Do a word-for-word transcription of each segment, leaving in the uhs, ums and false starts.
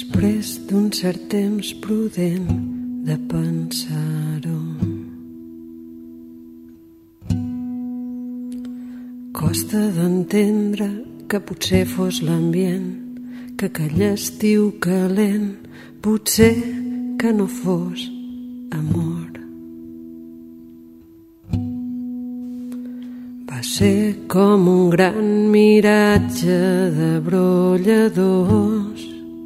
després d'un cert temps prudent de pensar-ho. Costa d'entendre que potser fos l'ambient, que aquell estiu calent, potser que no fos amor. Va ser com un gran miratge de brolladors,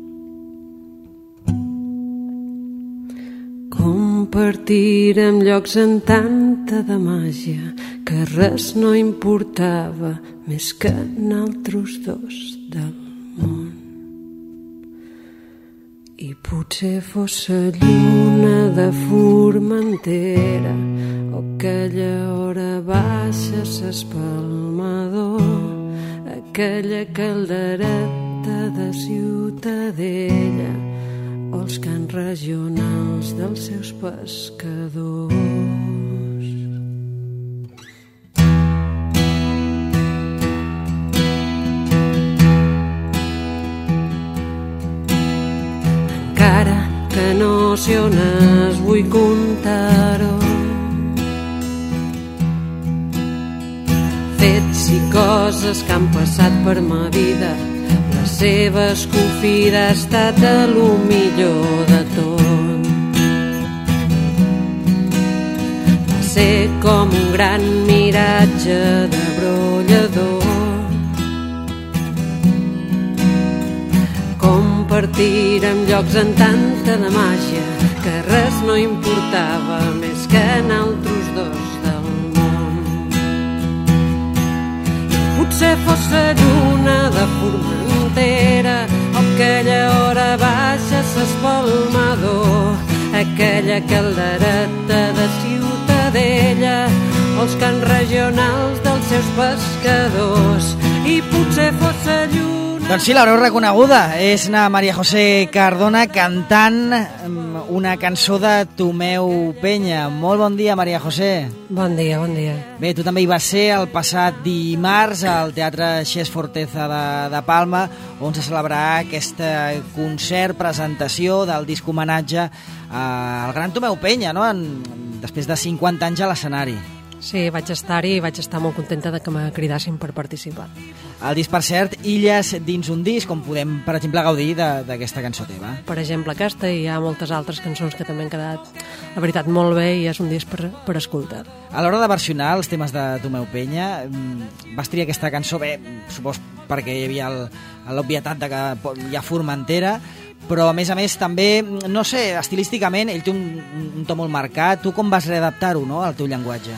compartirem llocs en tanta de màgia que res no importava més que naltros dos del món. I potser fos la lluna de Formentera o aquella hora baixa s'espalmador, aquella caldereta de Ciutadella o els cants regionals dels seus pescadors. Encara que no sé on es vull contar-ho, fets i coses que han passat per ma vida, la seva escofida ha estat a lo millor de tot. Va ser com un gran miratge de brollador, compartirem llocs en tanta de màgia que res no importava més que naltros dos del món. Potser fos la lluna de Formentera o aquella hora baixa s'espalmador, aquella caldereta de Ciutadella o els cants regionals dels seus pescadors. I potser fos la lluna... Doncs sí, l'haureu reconeguda. És na María José Cardona cantant una cançó de Tomeu Penya. Molt bon dia, María José. Bon dia, bon dia. Bé, tu també hi vas ser el passat dimarts al Teatre Xes Forteza de, de Palma, on se celebrarà aquest concert, presentació del disc homenatge al gran Tomeu Penya, no? En, després de cinquanta anys a l'escenari. Sí, vaig estar-hi i vaig estar molt contenta de que me cridassin per participar. El disc, per cert, Illes dins un disc, on podem, per exemple, gaudir d'aquesta cançó teva. Per exemple, aquesta, i hi ha moltes altres cançons que també han quedat, la veritat, molt bé, i és un disc per, per escoltar. A l'hora de versionar els temes de Tomeu Penya, vas triar aquesta cançó, bé, supos perquè hi havia l'obvietat de que hi ha Formentera, però a més a més també, no sé, estilísticament, ell té un, un to molt marcat. Tu com vas readaptar-ho, no?, al teu llenguatge?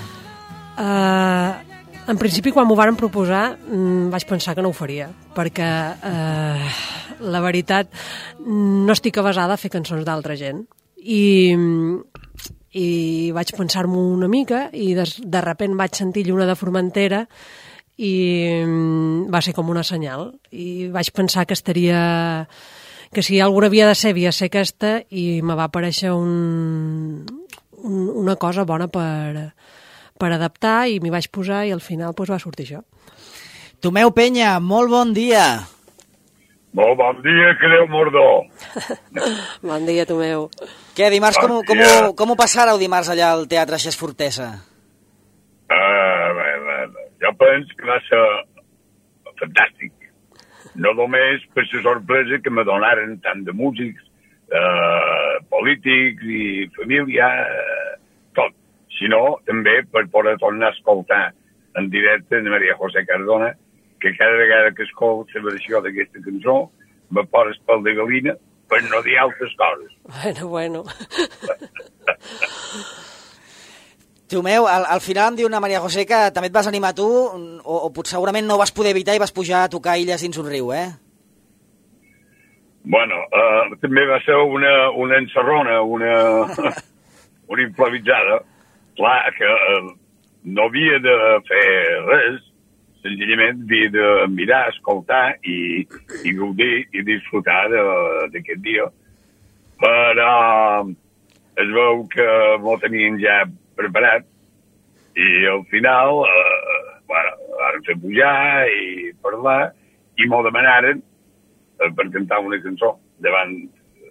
Uh, en principi, quan m'ho varen proposar, mm, vaig pensar que no ho faria, perquè uh, la veritat, no estic avesada a fer cançons d'altra gent, i, i vaig pensar-m'ho una mica, i de, de repent vaig sentir Lluna de Formentera, i mm, va ser com una senyal, i vaig pensar que estaria... que si alguna havia de ser, havia de ser aquesta, i me va aparèixer un, un, una cosa bona per... per adaptar, i m'hi vaig posar i al final doncs, va sortir això. Tomeu Penya, molt bon dia. Molt bon dia, Creu Mordó. Bon dia, Tomeu. Què, dimarts, bon com, com, ho, com ho passareu dimarts allà al Teatre Xes Forteza? Uh, bé, bé, bé. Jo penso que va ser fantàstic. No només per la sorpresa que me donaren tant de músics, uh, polítics i família, uh, tot, sinó també per poder tornar a escoltar en directe de María José Cardona, que cada vegada que escolto la versió d'aquesta cançó me poses pel de galina per no dir altres coses. Bueno, bueno. Tomeu, al, al final em diu una María José que també et vas animar tu, o, o potser segurament no vas poder evitar i vas pujar a tocar Illes dins un riu, eh? Bueno, uh, també va ser una, una encerrona, una, una improvisada. Clar que uh, no havia de fer res, senzillament havia de mirar, escoltar i, i gaudir i disfrutar d'aquest dia. Però es veu que m'ho tenien ja preparat i al final eh, bueno, van fer pujar i parlar i m'ho demanaren eh, per cantar una cançó davant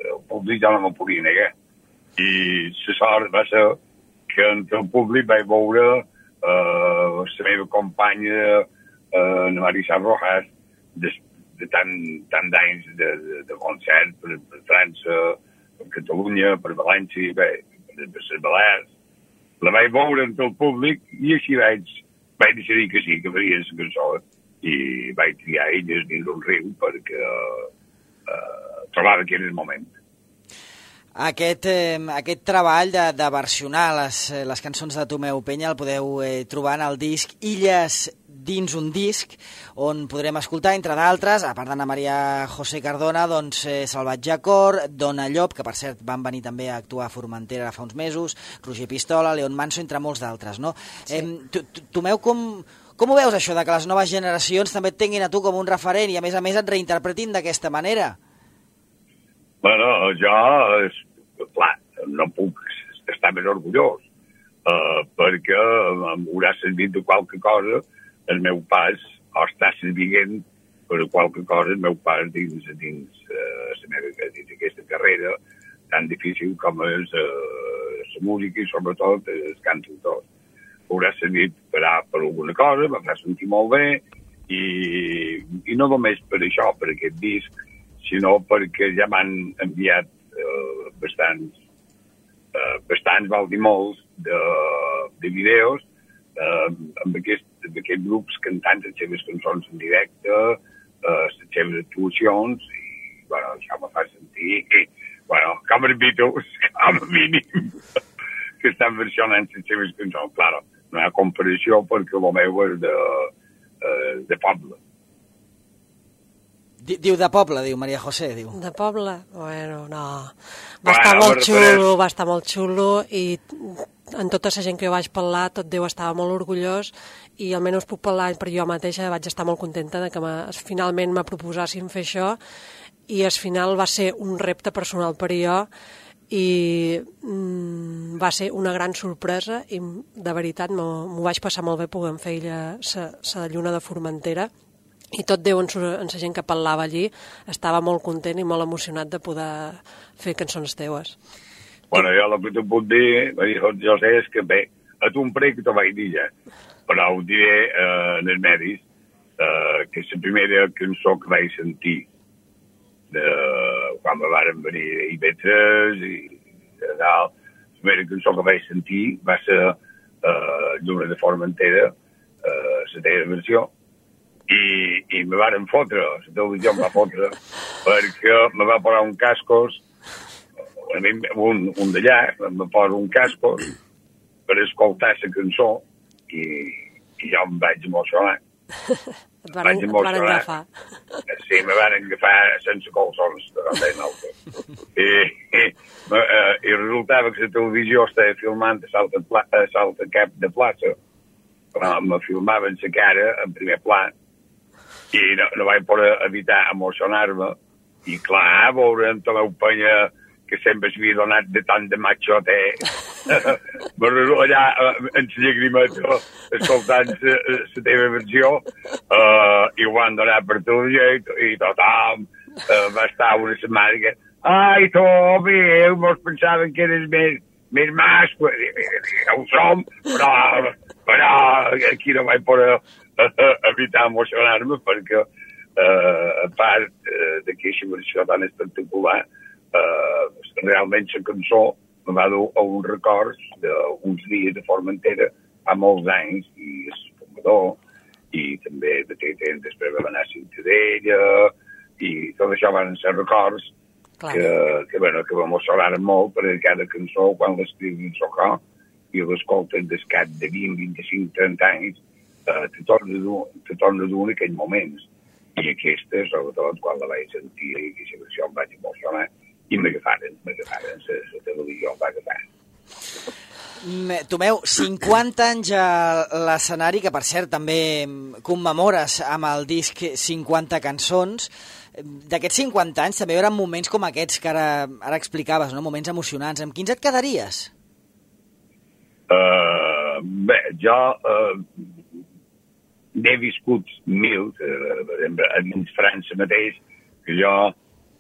el públic ja no m'ho podia negar. I la sort va ser que entre el públic vaig veure eh, la meva companya eh, Marisa Rojas, de, de tant, tant d'anys de, de, de concert per, per França, per Catalunya, per València, bé, per, per les Balears. La vaig veure entre el públic i així vaig, vaig decidir que sí, que faria la cançó. I vaig triar elles dins un riu perquè eh, trobava que era el moment. Aquest, eh, aquest treball de, de versionar les, les cançons de Tomeu Penya el podeu eh, trobar en el disc Illes dins un disc, on podrem escoltar, entre d'altres, a part d'Anna Maria José Cardona, doncs eh, Salvatge Cor, Dona Llop, que per cert van venir també a actuar a Formentera fa uns mesos, Roger Pistola, León Manso, entre molts d'altres, no? Sí. Eh, Tomeu, com, com ho veus això, de que les noves generacions també et tinguin a tu com un referent i a més a més et reinterpretin d'aquesta manera? Bueno, jo, clar, no puc estar més orgullós, uh, perquè m'haurà servit de qualque cosa el meu pas, o està servint per qualque cosa el meu pas dins, dins, uh, la meva, dins aquesta carrera tan difícil com és uh, la música i sobretot els cantautors. Haurà servit per, per alguna cosa, m'ha fet sentir molt bé i, i no només per això, per aquest disc, sinó perquè ja m'han enviat uh, bastants, uh, bastants, val dir molts, de, de vídeos uh, amb aquest, aquests grups cantant les seves cançons en directe, uh, les seves actuacions, i bueno, això me fa sentir, i, bueno, com els Beatles, com a mínim, que estan versionant les seves cançons. Claro, no hi ha comparació perquè el meu és de, uh, de poble. Diu de poble, diu Maria José, diu. De poble? Bueno, no. Va bueno, estar molt xulo, va estar molt xulo i en tota la gent que jo vaig parlar, tot Déu estava molt orgullós i almenys puc parlar per jo mateixa, vaig estar molt contenta de que finalment me proposassin fer això i al final va ser un repte personal per jo i mm, va ser una gran sorpresa i de veritat m'ho vaig passar molt bé podent fer la lluna de Formentera. I tot Déu, en la gent que parlava allí, estava molt content i molt emocionat de poder fer cançons teves. Bueno, jo el que t'ho puc dir, jo sé, és que bé, a tu un prec t'ho vaig dir ja, però ho diré eh, en els medis, eh, que és la primera cançó que vaig sentir de, quan me varen venir a I B tres i de dalt, la primera cançó que vaig sentir va ser eh, Lluna de Formentera, eh, la teva versió, i, i me varen fotre, la televisió em va fotre, perquè me va posar un cascos, un, un d'allà, me posa un cascos per escoltar la cançó i, i jo em vaig emocionar. Et varen, et varen agafar. Sí, me varen agafar sense colzons, I, i, i resultava que la televisió estava filmant a Salt de Cap de Plaça, però me filmaven la cara en primer pla i no, no vaig poder evitar emocionar-me i clar, veure en Tomeu Penya que sempre s'havia donat de tant de machote allà en la llagrimeta escoltant la teva versió uh, i ho van donar per televisió i, i tothom uh, va estar una setmana que ai, Tomi, mos pensaven que eres més, més mascle no ho som, però, però aquí no vaig poder evitar emocionar-me perquè uh, a part uh, d'aquesta versió tan espectacular uh, realment la cançó me va dur a uns records d'uns dies de Formentera fa molts anys i és fumador i també de temps després va anar a Ciutadella i tot això van ser records que, que, bueno, que m'emocionaren molt perquè cada cançó quan l'escrivim socar i l'escoltes des cap de vint, vint-i-cinc, trenta anys Uh, te torna a dur en aquells moments i aquesta, sobretot quan la vaig sentir i aquesta versió em vaig emocionar i m'agafaren, m'agafaren la televisió em va agafar. Tomeu, cinquanta anys a l'escenari, que per cert també commemores amb el disc cinquanta cançons. D'aquests cinquanta anys també hi haurà moments com aquests que ara, ara explicaves, no? Moments emocionants. Amb quins et quedaries? Uh, bé, jo uh, n'he viscut mil, eh, per exemple, a dins França mateix, que jo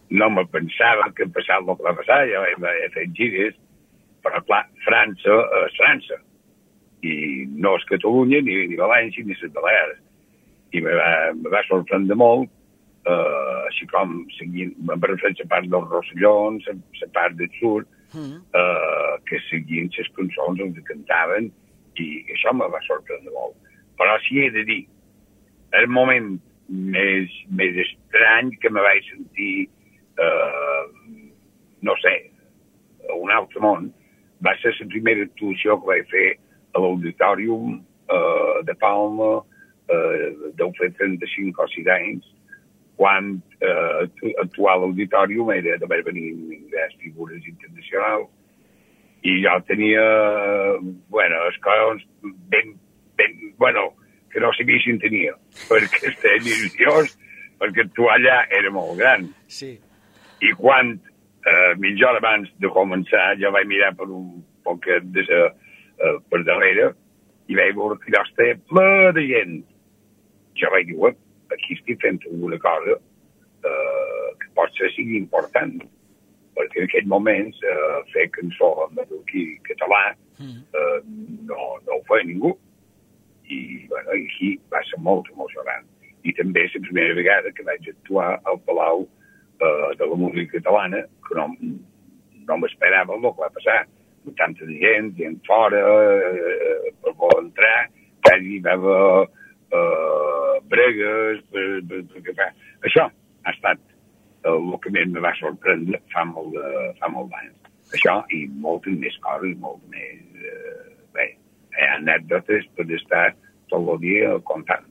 no me pensava que passava el que va passar, ja vaig fer gires, però clar, França és França, i no és Catalunya, ni, ni València, ni les Balears. I me va, me va sorprendre molt, eh, així com seguint, me refereix la part dels Rossellons, la part del sud, mm. eh, que seguint les cançons els cantaven, i això me va sorprendre molt. Però si he de dir, el moment més, més estrany que me vaig sentir, eh, no sé, a un altre món, va ser la primera actuació que vaig fer a l'Auditorium eh, de Palma, eh, deu fer trenta-cinc o sis anys, quan eh, actuar a l'Auditorium era d'haver venit grans figures internacionals, i jo tenia, bueno, els collons ben, ben, bueno, que no sabia si en tenia, perquè estava nerviós, perquè actuar allà era molt gran. Sí. I quan, eh, mitja hora abans de començar, jo vaig mirar per un poquet de sa, eh, per darrere, i vaig veure que allò estava ple de gent. Jo vaig dir, aquí estic fent alguna cosa eh, que pot ser sigui important, perquè en aquells moments eh, fer cançó en mallorquí català eh, no, no ho feia ningú. I, bueno, i aquí va ser molt emocionant. I també és la primera vegada que vaig actuar al Palau eh, de la música catalana, que no, no m'esperava el que va passar. Amb tanta gent, gent fora, eh, per poder entrar, quasi va haver eh, bregues, per, per, per, per, per. Això ha estat el que més me va sorprendre fa molt, de, fa molt d'anys. Això i moltes més coses, molt més... Eh, bé, hi ha anècdotes per estar tot el dia comptant.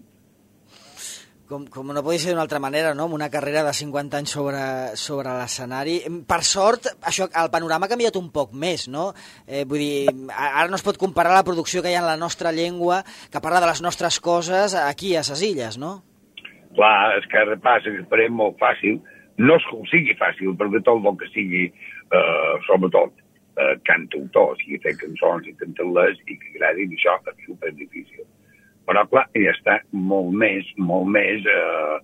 Com, com no podia ser d'una altra manera, no? Amb una carrera de cinquanta anys sobre, sobre l'escenari. Per sort, això, el panorama ha canviat un poc més, no? Eh, vull dir, ara no es pot comparar la producció que hi ha en la nostra llengua, que parla de les nostres coses, aquí a ses illes, no? Clar, és que repassa que esperem molt fàcil. No és que ho sigui fàcil, perquè tot el que sigui, eh, sobretot, eh, cantautor, sigui fer cançons i cantar-les i que agradin, això és superdifícil. Però, clar, ja està molt més, molt més eh,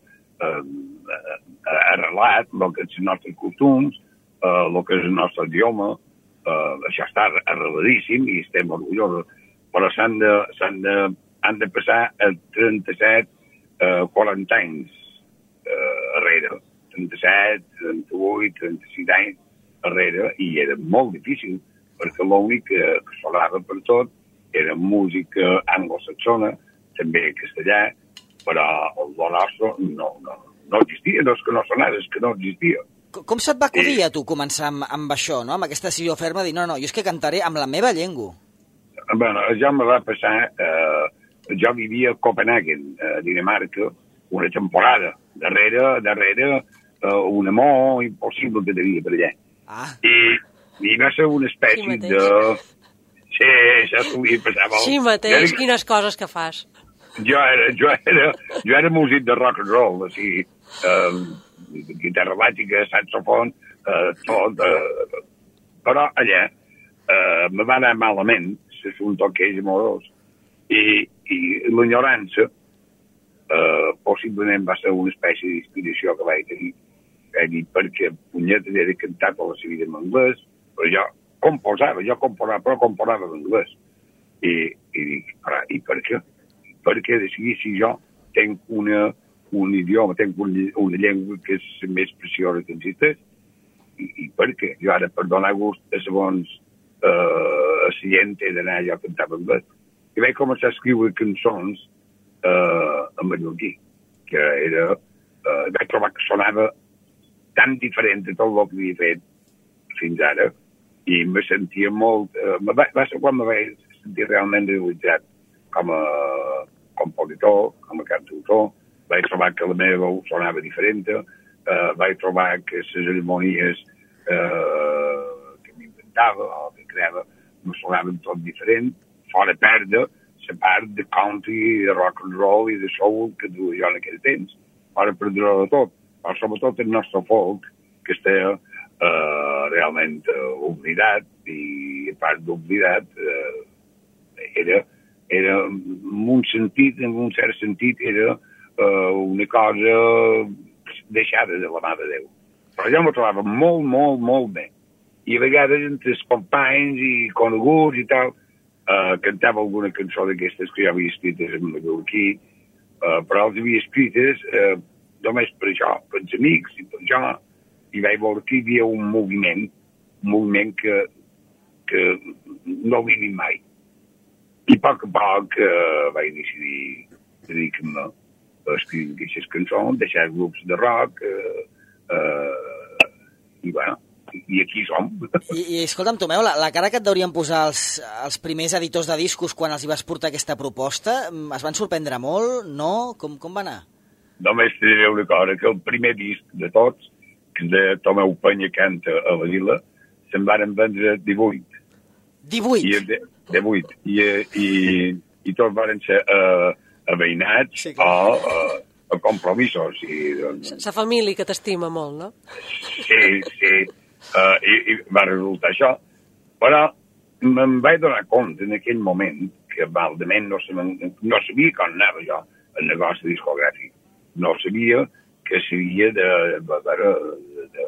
eh, arrelat el que és els nostres costums, eh, el que és el nostre idioma, eh, això està arreladíssim i estem orgullosos, però s'han de, s'han de, han de passar a trenta-set, eh, quaranta anys eh, darrere, trenta-set, trenta-vuit, trenta-sis anys darrere, i era molt difícil, perquè l'únic que, que sonava per tot era música anglosaxona, també castellà, però el do nostre no, no, no existia, no és que no sonava, és que no existia. Com, com se't va acudir a tu començar amb, amb això, no? Amb aquesta decisió ferma de dir, no, no, jo és que cantaré amb la meva llengua? Bueno, ja me va passar, eh, jo vivia a Copenhagen, a Dinamarca, una temporada, darrere, darrere, eh, un amor impossible que tenia per allà. Ah. I, i va ser una espècie de... Sí, això solia passar molt. Sí mateix, era... quines coses que fas. Jo era, jo era, jo era músic de rock and roll, o sigui, eh, guitarra elèctrica, saxofon, eh, tot. Eh, però allà eh, me va anar malament, s'assumpte que és amorós, i, i l'enyorança eh, possiblement va ser una espècie d'inspiració que vaig tenir, vaig dir, perquè punyeta era cantat a la seva vida en anglès, però jo composava, jo composava, però composava en anglès. I, i dic, però, i per què? Perquè decidir si jo tenc una, un idioma, tenc un, una llengua que és més preciosa que existeix, i, i per què? Jo ara, per donar gust a segons eh, a la gent, he d'anar allò a cantar en anglès. I vaig començar a escriure cançons eh, en mallorquí, que era... Eh, vaig trobar que sonava tan diferent de tot el que havia fet fins ara, i me sentia molt... Eh, va, va ser quan me vaig sentir realment realitzat com a compositor, com a cantautor. Vaig trobar que la meva veu sonava diferent, eh, vaig trobar que les harmonies eh, que m'inventava o que creava no sonaven tot diferent, fora perdre la part de country, de rock and roll i de soul que duia jo en aquell temps, fora perdre de tot, però sobretot el nostre folk, que està eh, realment eh, oblidat, i a part d'oblidat eh, era, era en un sentit, en un cert sentit, era uh, una cosa deixada de la mà de Déu. però jo m'ho trobava molt, molt, molt bé. I a vegades entre els companys i coneguts i tal, uh, cantava alguna cançó d'aquestes que jo havia escrites en mallorquí, uh, però els havia escrites uh, només per això, per els amics i per això, i vaig veure que hi havia un moviment, un moviment que, que no havia vist mai. I a poc a poc uh, vaig decidir dedicar-me a escriure aquestes cançons, deixar grups de rock, uh, uh, i bueno, i aquí som. I, i escolta'm, Tomeu, la, la cara que et deurien posar els, els primers editors de discos quan els hi vas portar aquesta proposta, es van sorprendre molt, no? Com, com va anar? Només te diré una cosa, que el primer disc de tots, que de Tomeu Penya canta a la vila, se'n van vendre divuit. divuit? I, de, divuit. I, i, i tots van ser uh, aveïnats sí, o uh, a compromisos. I, doncs... Sa família que t'estima molt, no? Sí, sí. Uh, i, I va resultar això. Però me'n vaig donar compte en aquell moment que valament no, no sabia com anava jo el negoci discogràfic. No sabia que s'havia de, de, de, de,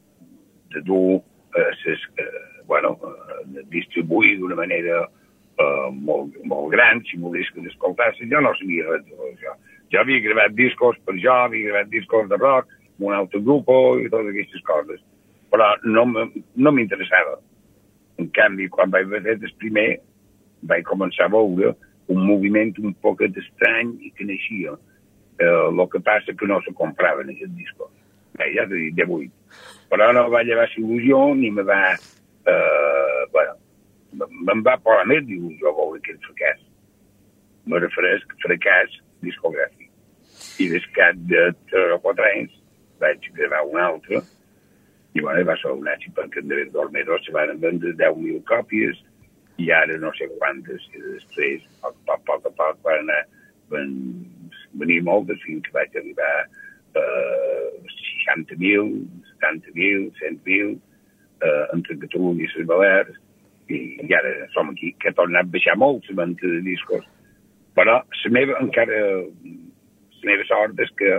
de dur, eh, ses, eh, bueno, de distribuir d'una manera eh, molt, molt gran, si volgués que n'escoltassin. Jo no sabia res de això. Jo havia gravat discos per jo, havia gravat discos de rock, un altre grup i totes aquestes coses. Però no, no m'interessava. En canvi, quan vaig fer el primer, vaig començar a veure un moviment un poc estrany i que naixia. El uh, que passa que no se compraven aquests discos. Bé, ja t'he dit, divuit. Però no va llevar il·lusió ni me va... Uh, bueno, me'n va posar més d'il·lusió a veure aquest fracàs. Me refereix fracàs discogràfic. I des cap de tres o quatre anys vaig gravar un altre i bueno, va ser un èxit perquè en David Dormero se van vendre deu mil còpies i ara no sé quantes i després, a poc, poc, poc a poc van anar van venir moltes fins que vaig arribar a uh, seixanta mil, setanta mil, cent mil uh, entre Catalunya i les Balears i, i ara som aquí, que ha tornat a baixar molt la venda de discos, però la meva encara la meva sort és que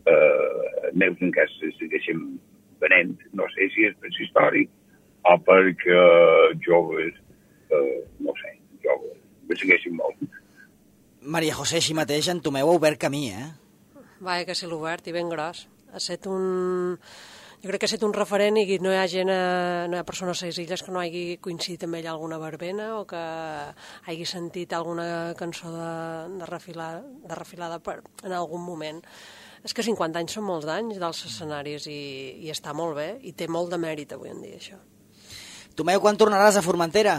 uh, els meus encara se segueixen venent, no sé si és per històric o perquè uh, joves uh, no sé, joves me segueixen molt. Maria José, així mateix, en Tomeu ha obert camí, eh? Vaja, que sí, l'obert i ben gros. Ha estat un... Jo crec que ha estat un referent i no hi ha gent, a... no hi ha persones a les illes que no hagi coincidit amb ell alguna verbena o que hagi sentit alguna cançó de, de, refilada, de refilada per... en algun moment. És que cinquanta anys són molts anys dels escenaris i, i està molt bé i té molt de mèrit avui en dia, això. Tomeu, quan tornaràs a Formentera?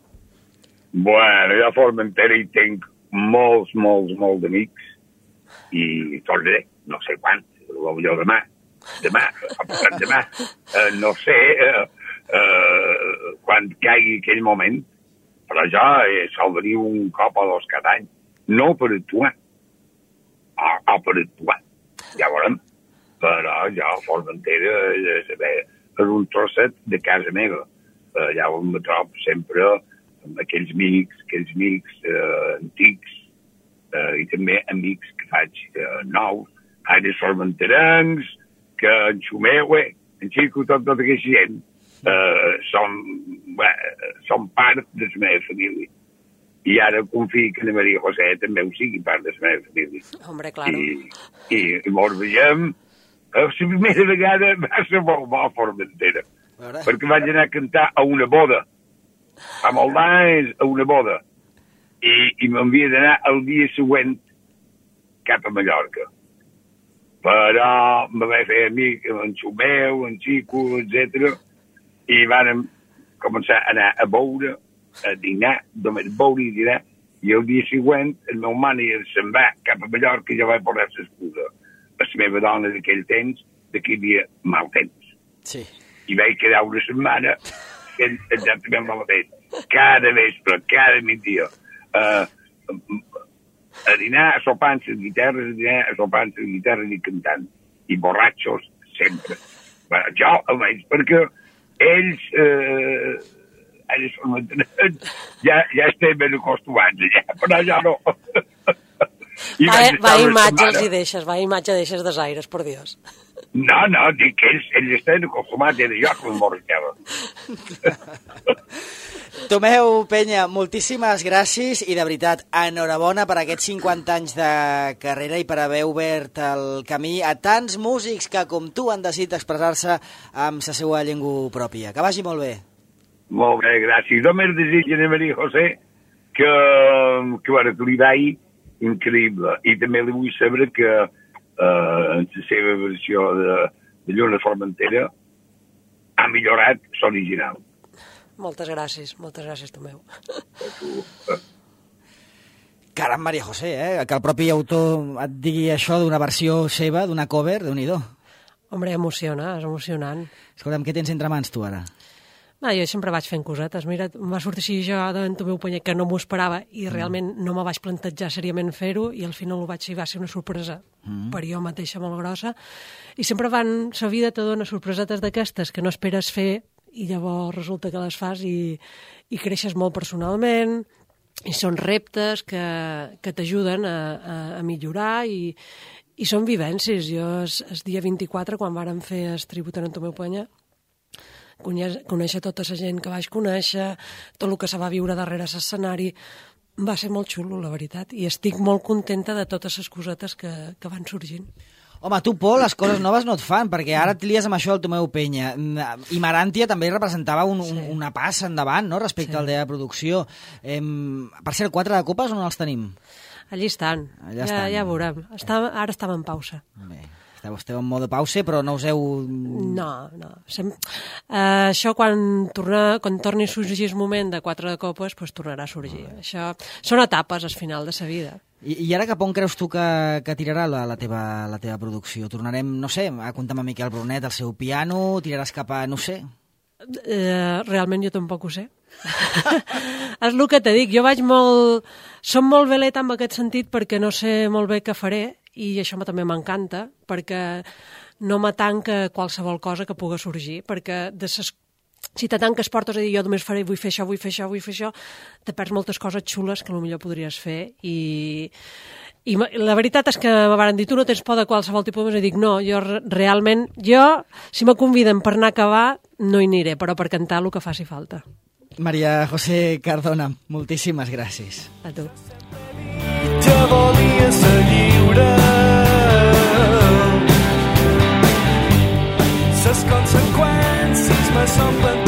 Bueno, jo a Formentera hi tenc molts, molts, molts d'amics i tornaré, no sé quan, potser demà, demà, o passat demà, eh, no sé eh, eh, quan caigui aquell moment, però jo eh, sol venir un cop o dos cada any, no per actuar, o, o per actuar, ja veurem, però jo a Formentera és, és un trosset de casa meva, eh, allà on me trobo sempre amb aquells amics, aquells amics eh, antics eh, i també amics que faig eh, nous, ara formenterancs, que en Xumeu, eh, en Xico, tot, tota aquesta gent, eh, som, bé, som part de la meva família. I ara confio que la Maria José també ho sigui part de la meva família. Hombre, claro. I, i, i mos veiem, eh, la primera vegada va ser molt bo a Formentera, perquè vaig anar a cantar a una boda, fa molt d'anys a una boda i, i m'havia d'anar el dia següent cap a Mallorca, però me vaig fer amic amb en Xumeu, en Xico, etcètera, i vam començar a anar a beure, a dinar, només beure i dinar, i el dia següent el meu mànager se'n va cap a Mallorca i jo vaig posar l'excusa a la meva dona d'aquell temps de que hi havia mal temps. Sí. I vaig quedar una setmana fent exactament el mateix. Cada vespre, cada migdia. Uh, a dinar, a sopar amb les guitarres, a dinar, a sopar amb les guitarres i cantant. I borratxos, sempre. Bueno, jo, almenys, perquè ells, eh, ells ja, ja estem ben acostumats, ja, però jo no. Va, va imatge els hi deixes, va imatge deixes des aires, per Dios. No, no, dic que ells, ells estaven acostumats, era jo que m'emborratxava. Tomeu Penya, moltíssimes gràcies i de veritat, enhorabona per aquests cinquanta anys de carrera i per haver obert el camí a tants músics que com tu han decidit expressar-se amb la seva llengua pròpia. Que vagi molt bé. Molt bé, gràcies. Només desitjo a Maria José que, que bueno, que li vagi increïble. I també li vull saber que eh, en la seva versió de, de Lluna Formentera ha millorat l'original. Moltes gràcies, moltes gràcies, Tomeu. Caram, Maria José, eh? Que el propi autor et digui això d'una versió seva, d'una cover, déu-n'hi-do. Hombre, emociona, és emocionant. Escolta'm, què tens entre mans tu ara? Ah, jo sempre vaig fent cosetes. Mira, m'ha sortit així jo d'en Tomeu Penya, que no m'ho esperava i realment no me vaig plantejar seriament fer-ho i al final ho vaig fer, va ser una sorpresa mm. per jo mateixa molt grossa. I sempre van, la vida te dona sorpresetes d'aquestes que no esperes fer i llavors resulta que les fas i, i creixes molt personalment i són reptes que, que t'ajuden a, a, a millorar i, i són vivències. Jo, el dia vint-i-quatre, quan vàrem fer el tribut a en Tomeu Penya, conèixer tota la gent que vaig conèixer, tot el que se va viure darrere l'escenari, va ser molt xulo, la veritat, i estic molt contenta de totes les cosetes que, que van sorgint. Home, tu, Pol, les coses noves no et fan, perquè ara et lies amb això del Tomeu Penya. I Maràntia també representava un, sí. una passa endavant, no?, respecte sí. al de la producció. Eh, per ser quatre de copes, on els tenim? Allí estan, Allà ja, estan. ja veurem. Està, ara estem en pausa. Bé, esteu, esteu en mode pausa, però no us heu... No, no. Sem... Uh, això, quan, torna, quan torni a sorgir el moment de quatre de copes, pues, tornarà a sorgir. Oh. Això són etapes al final de la vida. I, I ara cap on creus tu que, que tirarà la, la, teva, la teva producció? Tornarem, no sé, a comptar amb Miquel Brunet, el seu piano, tiraràs cap a, no sé... Uh, realment jo tampoc ho sé. És el que te dic, jo vaig molt... Som molt veleta en aquest sentit perquè no sé molt bé què faré i això també m'encanta, perquè no m'atanca qualsevol cosa que pugui sorgir, perquè de ses... si te tanques portes a dir jo només faré, vull fer això, vull fer això, vull fer això, te perds moltes coses xules que potser podries fer i, i la veritat és que me van dir tu no tens por de qualsevol tipus de música i dic no, jo realment, jo si me conviden per anar a acabar no hi aniré, però per cantar el que faci falta. Maria José Cardona, moltíssimes gràcies. A tu. Jo volia ser lliure, ses conseqüències me són